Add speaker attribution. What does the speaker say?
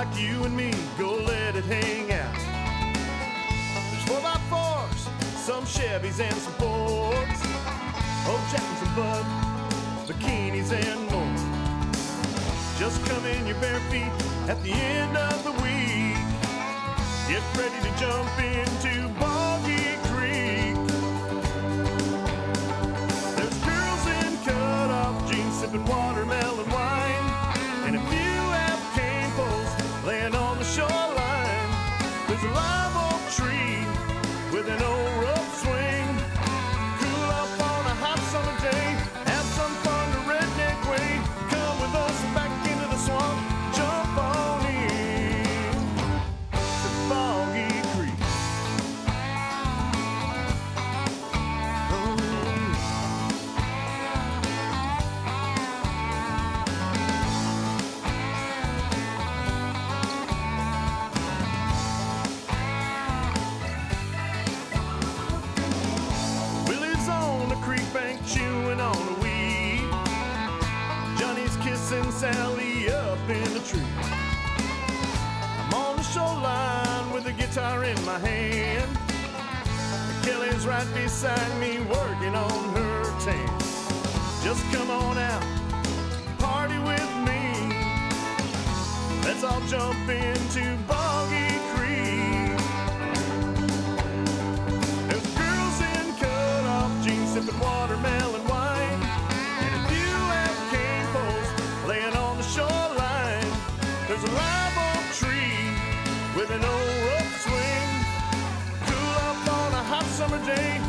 Speaker 1: like you and me, go let it hang out. There's 4x4s, some Chevys and some Fords, old Jack and some Bud, bikinis and more. Just come in your bare feet at the end of the week. Get ready to jump into Boggy Creek. There's girls in cut-off jeans sipping watermelon wine, and if you have cane poles laying on the shoreline, there's a live oak tree with an old rope swing. Cool up on a hot summer day, have some fun the redneck way. Come with us back into the swamp, jump on in to Boggy Creek. Willie's on the creek bank chewing on a weed. Johnny's kissing Sally up in the tree. I'm on the shoreline with a guitar in my hand. Kelly's right beside me working on her tan. Just come on out, party with me. Let's all jump into Boggy Creek. There's girls in cut-off jeans sipping watermelon wine, and if you have cane poles laying on the shoreline, there's a live oak tree with an old rope swing. Cool up on a hot summer day,